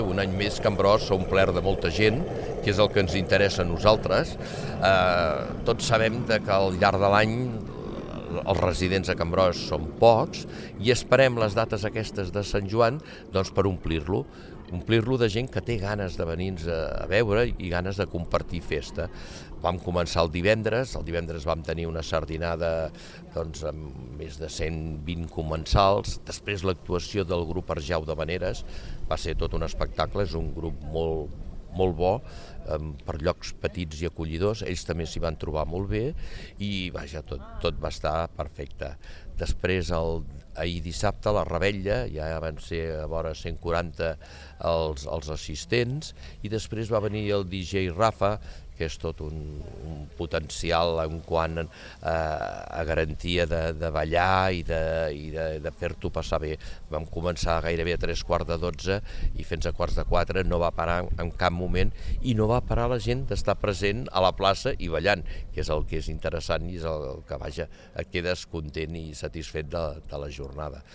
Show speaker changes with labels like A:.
A: Un any més Can Brós s'ha omplert de molta gent, que és el que ens interessa a nosaltres. Tots sabem que al llarg de l'any els residents a Can Brós són pocs i esperem les dates aquestes de Sant Joan per omplir-lo de gent que té ganes de venir-nos a veure i ganes de compartir festa. Vam començar el divendres vam tenir una sardinada amb més de 120 comensals, després l'actuació del grup Arjau de Veneres, va ser tot un espectacle, és un grup molt bo, per llocs petits i acollidors, ells també s'hi van trobar molt bé i vaja, tot va estar perfecte. Després, ahir dissabte, la Revetlla, ja van ser a vora 140 els assistents i després va venir el DJ Rafa, que és tot un potencial en quant a garantia de ballar i de fer-t'ho passar bé. Vam començar gairebé a 3:15 i fins a 3:45 no va parar en cap moment i no va parar la gent d'estar present a la plaça i ballant, que és el que és interessant i és el que, vaja, et quedes content i satisfet de la jornada.